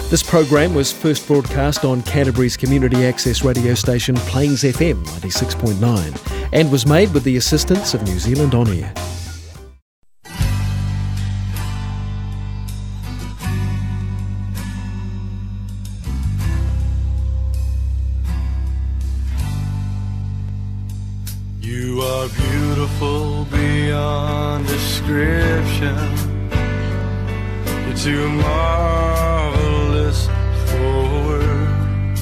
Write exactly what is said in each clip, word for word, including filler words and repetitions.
This program was first broadcast on Canterbury's community access radio station Plains F M ninety-six point nine and was made with the assistance of New Zealand On Air. You are beautiful beyond description. You're too marvelous for words,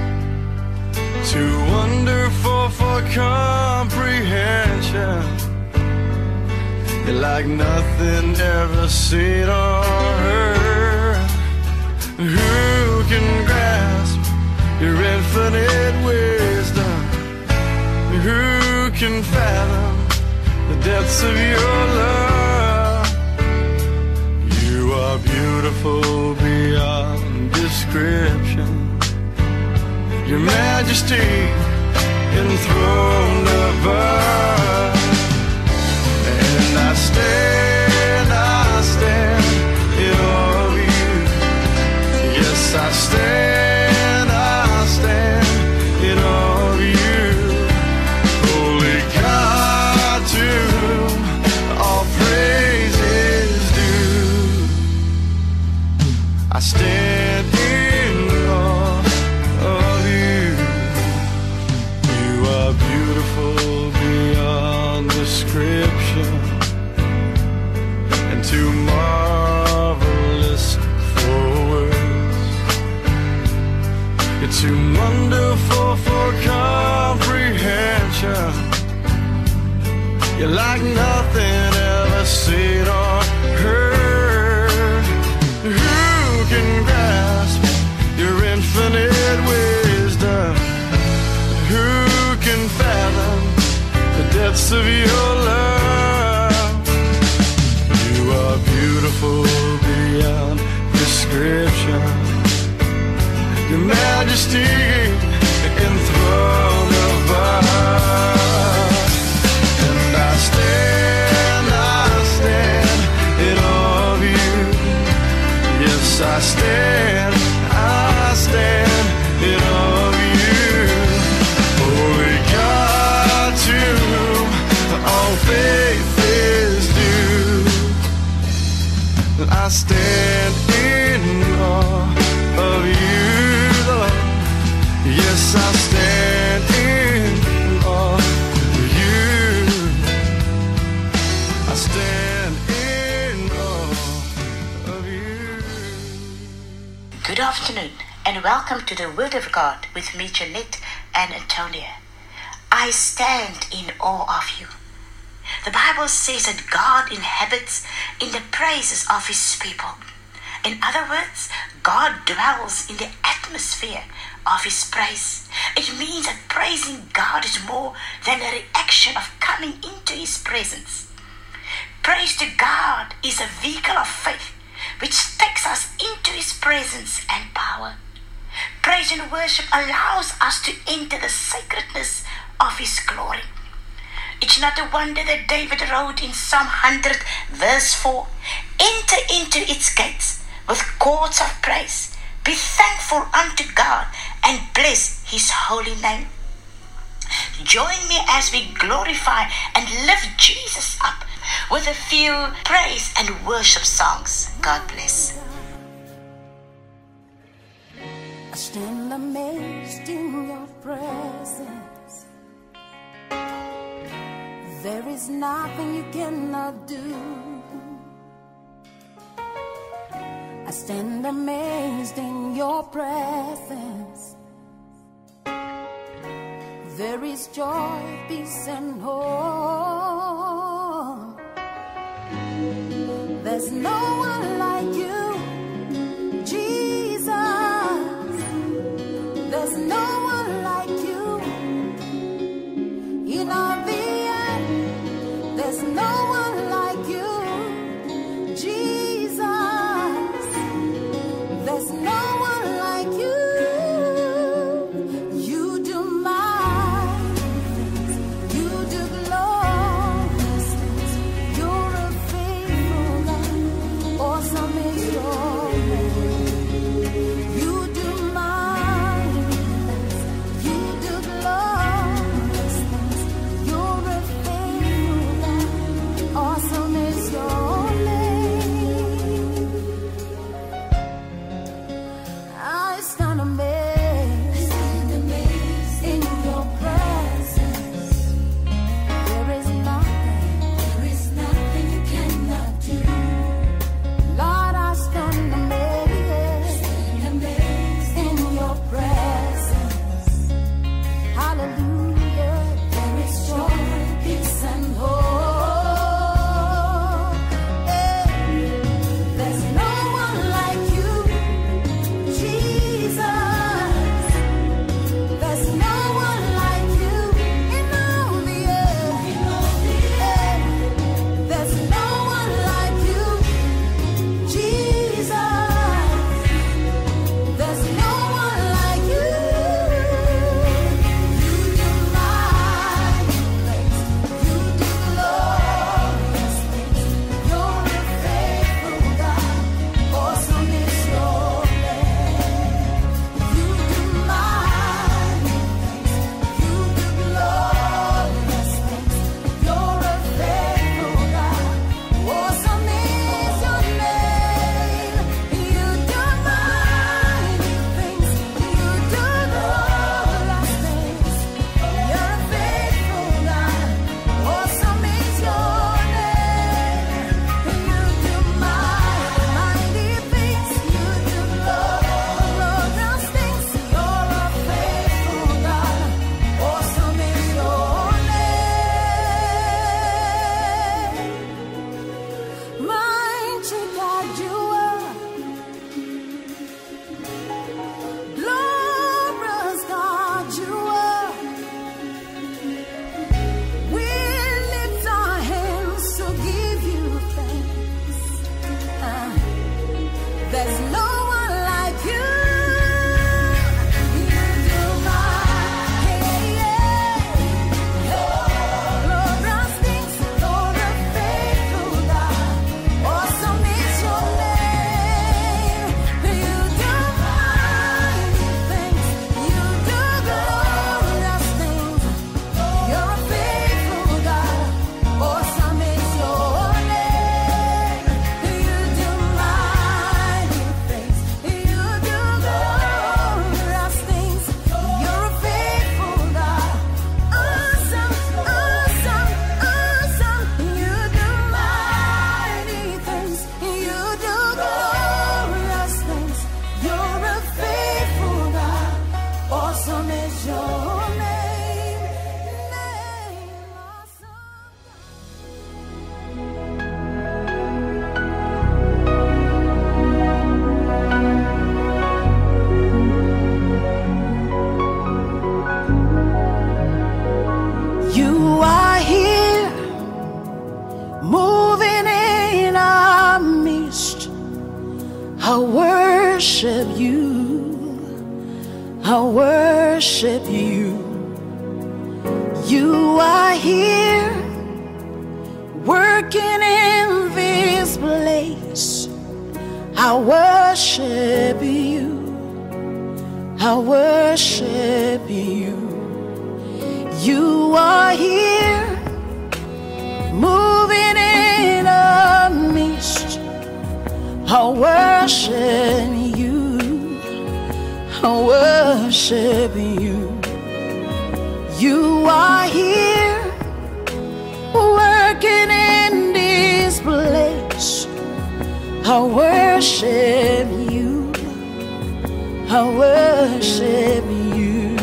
too wonderful for comprehension. You're like nothing ever seen or heard. Who can grasp your infinite wisdom? Who can fathom the depths of your love? You are beautiful beyond description. Your majesty enthroned above. And I stand, I stand in awe of you. Yes, I stand, I stand in awe of you. Holy God, to whom all praise is due. I stand in awe of you. You are beautiful beyond description and too marvelous for words. You're too wonderful for comprehension. You're like nothing ever seen or heard. Who can grasp your infinite wisdom? Who can fathom the depths of your love? You are beautiful beyond description. Your majesty enthroned above. And I stand, I stand in awe of you. Yes, I stand, I stand in awe of you. Holy God, to whom all faith is due. I stand in awe of you, Lord. Yes, I stand in awe of you. I stand in awe of you. Good afternoon and welcome to the Word of God with me, Jeanette and Antonia. I stand in awe of you. The Bible says that God inhabits in the praises of His people. In other words, God dwells in the atmosphere of His praise. It means that praising God is more than a reaction of coming into His presence. Praise to God is a vehicle of faith which takes us into His presence and power. Praise and worship allows us to enter the sacredness of His glory. It's not a wonder that David wrote in Psalm one hundred verse four, "Enter into its gates with chords of praise. Be thankful unto God and bless His holy name." Join me as we glorify and lift Jesus up with a few praise and worship songs. God bless. I stand amazed in your presence. There is nothing you cannot do. I stand amazed in your presence. There is joy, peace and hope. There's no one like you, Jesus. There's no one like you. In all the earth, there's no one like you, Jesus. There's no one like you. You do mighty things. You do glorious things. You're a faithful God. Awesome is worship you. I worship you. You are here, working in this place. I worship you. I worship you. You are here, moving in our midst. I worship you. I worship you. You are here, working in this place. I worship you. I worship you.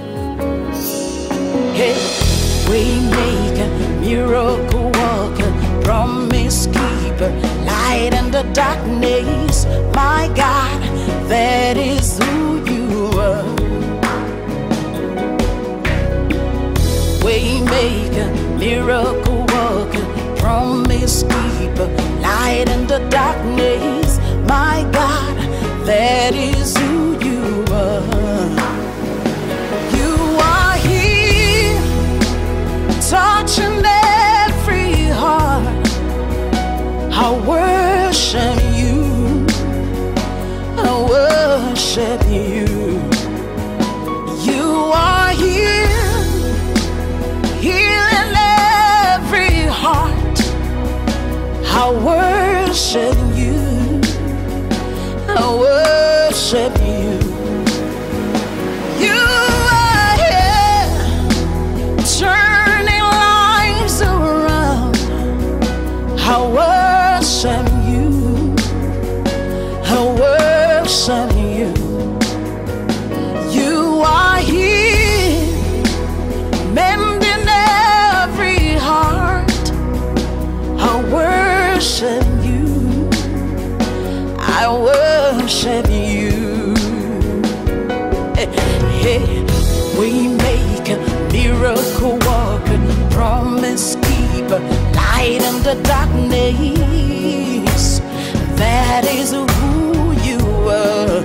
Hey, waymaker, miracle worker, promise keeper, light in the darkness. My God, that is who you are. Waymaker, miracle worker, promise keeper, light in the darkness. My God, that is who you are. You are here, touching every heart. I worship you. I worship you. You are here, healing every heart. I worship you. I worship you. You are here, turning lives around. I worship you. I worship you. You are here, mending every heart. I worship you. I worship you. Hey, hey. We make a miracle worker, promise keeper, light in the darkness. That is who you are.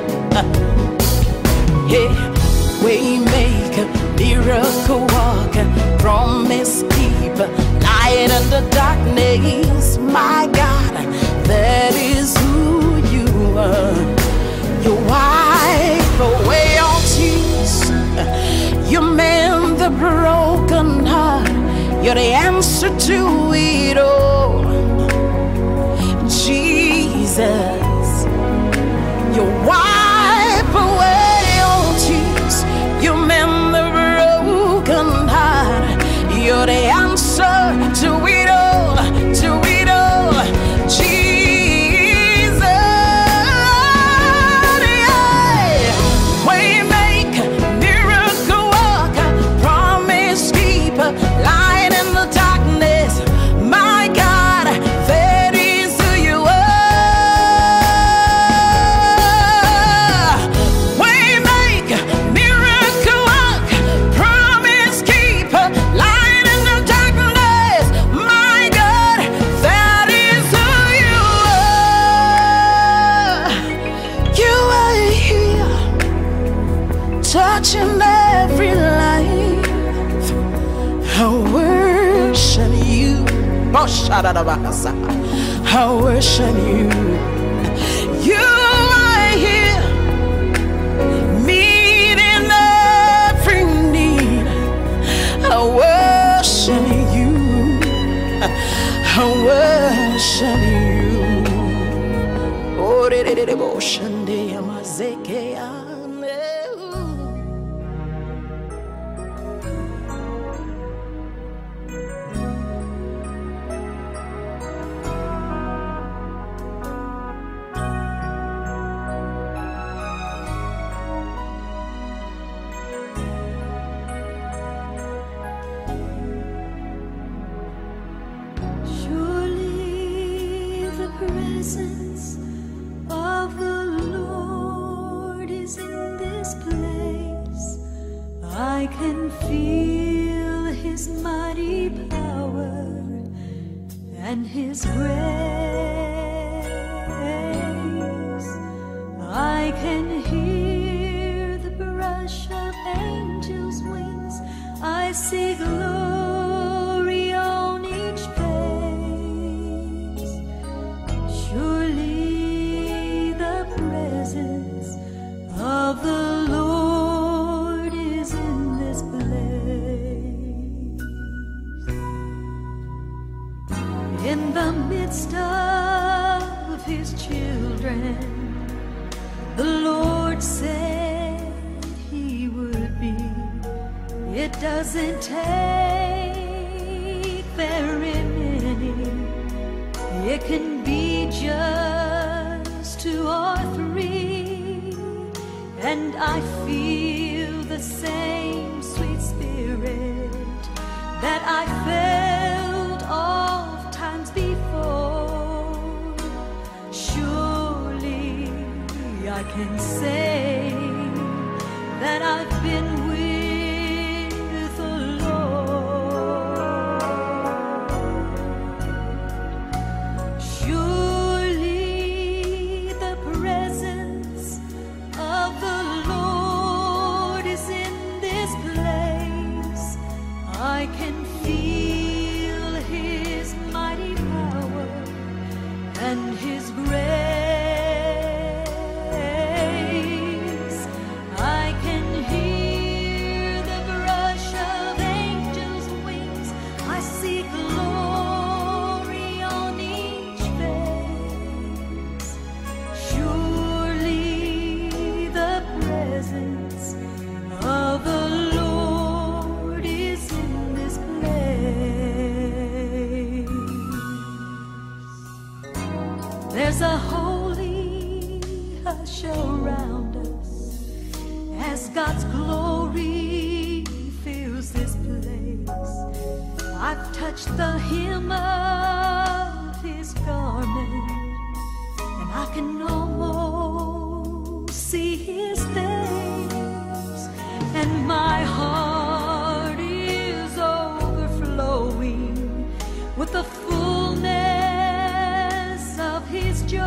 Hey, we make a miracle worker, promise keeper, light in the darkness. My God, that is who you are. You wipe away all tears. You mend the broken heart. You're the answer to it all. Jesus, you wipe away all tears. You mend the broken heart. You're the answer to it all, to it all. Jesus, yeah. Waymaker, miracle worker, promise keeper, light in the darkness. My God, that is who you are. Waymaker, miracle worker, promise keeper, light in the darkness. My God, that is who you are. You are here, touching every life. I worship you. Oh, shadadabakasa. I worship you. You are here, meeting every need. I worship you. I worship you. Oh, de de de de bo shande amazeke ane. Surely the presence of the Lord is in this place. I can feel His mighty power and His grace. I doesn't take very many. It can be just two or three, and I feel the same sweet spirit that I felt oft times before. Surely I can say that I've been with the Lord. Surely the presence of the Lord is in this place. I can feel His mighty power and His grace. There's a holy hush around us as God's glory fills this place. I've touched the hem of His garment, and I can almost see His face, and my heart is overflowing with the fullness of His joy.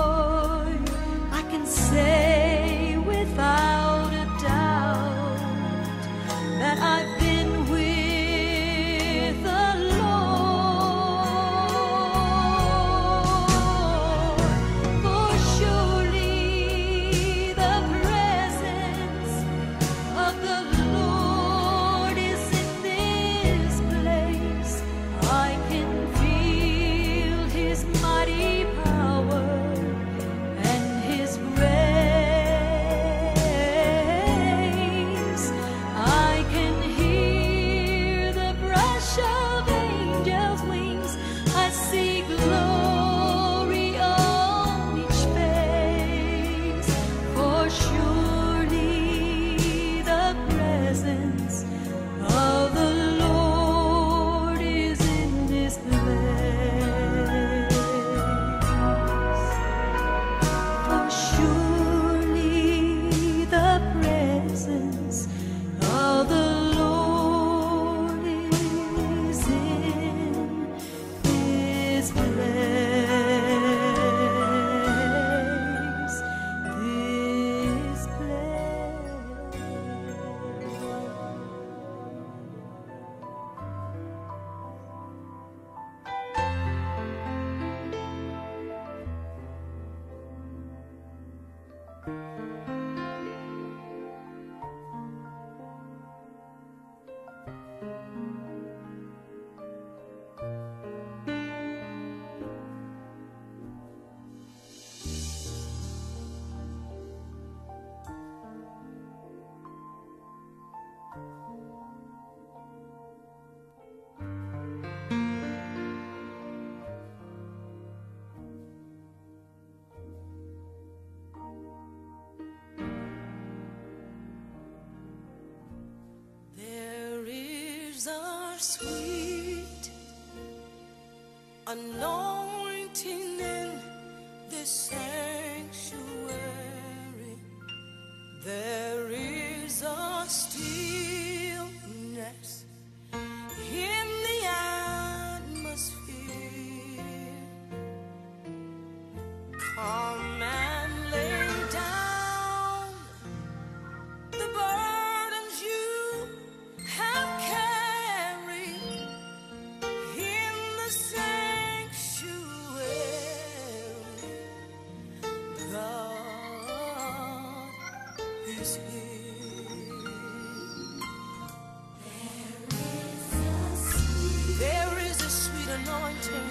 I can say without a doubt that I've been with the Lord. For surely the presence of the Lord is in this place. I can feel His mighty power and His grace. I can hear the brush of angels' wings. I see glory on each face. For surely the presence of the Lord is in this place. For surely the presence of the Lord is in this place. This place. There is a sweet anointing in this sanctuary. There is a stillness in the atmosphere. Come and lay down the burdens you have carried in the sanctuary. God is here. There is a sweet anointing.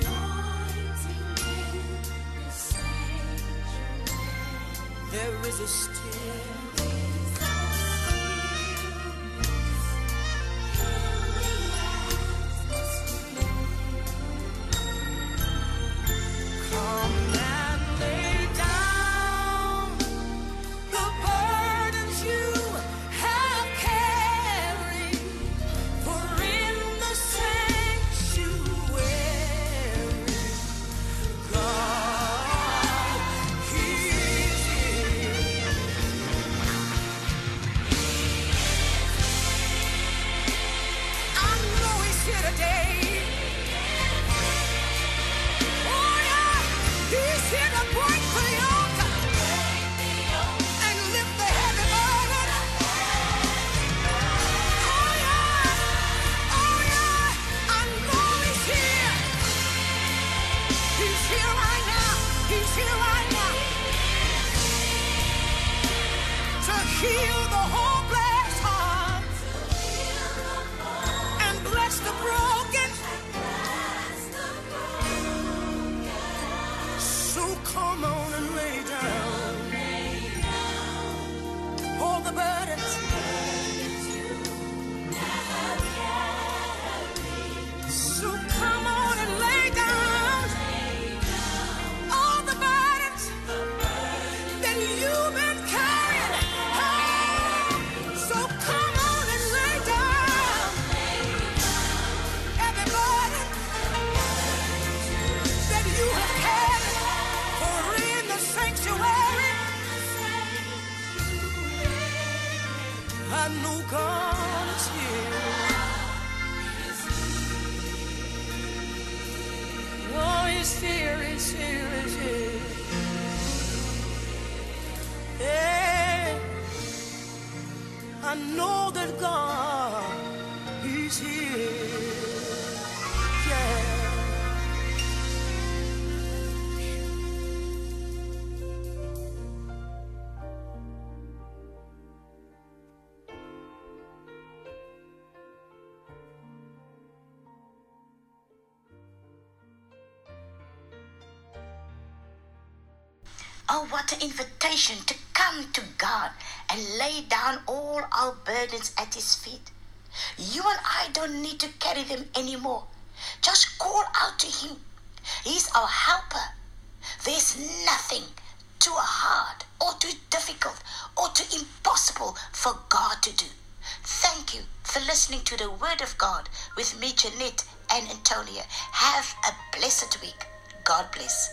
There is a stillness heal the hopeless heart, and bless the broken. So come on and lay down all the burdens. So come on and lay down all the burdens that you've been carrying. Oh, so come on and lay down every burden that you have carried, for in the sanctuary I know God is here. Oh, he's here, he's here, he's here. Hey, I know that God, he's here. Yeah. Oh, what an invitation to come to God and lay down all our burdens at His feet. You and I don't need to carry them anymore. Just call out to Him. He's our helper. There's nothing too hard or too difficult or too impossible for God to do. Thank you for listening to the Word of God with me, Jeanette and Antonia. Have a blessed week. God bless.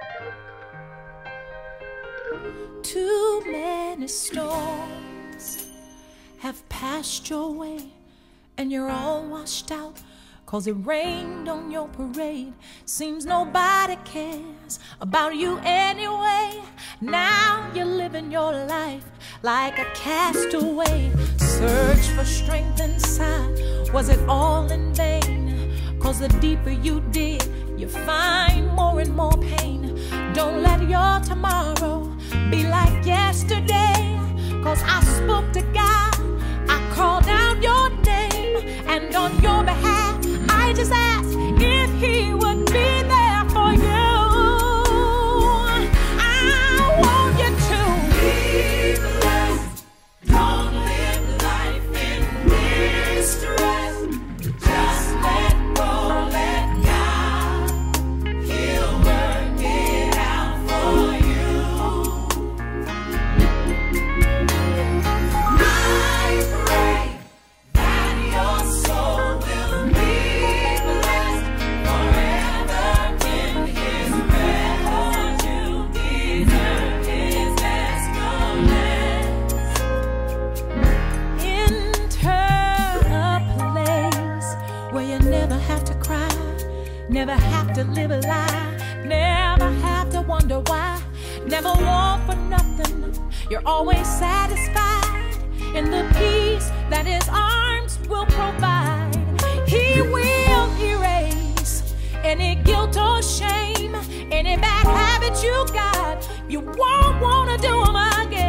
Too many storms have passed your way, and you're all washed out, 'cause it rained on your parade. Seems nobody cares about you anyway. Now you're living your life like a castaway. Search for strength inside, was it all in vain? 'Cause the deeper you dig, you find more and more pain. Don't let your tomorrow be like yesterday, 'cause I spoke to God, I called out your name, and on your behalf I just asked if He would be there for you. I want you to be blessed. Don't live life in distress. Just let go, let God. He'll work it out for you. I pray that your soul will be blessed forever in His presence. You deserve His excellence. Enter a place where you never have to cry, never have to live a lie, never have to wonder why, never want for nothing. You're always satisfied in the peace that His arms will provide. He will erase any guilt or shame, any bad habits you got. You won't want to do them again.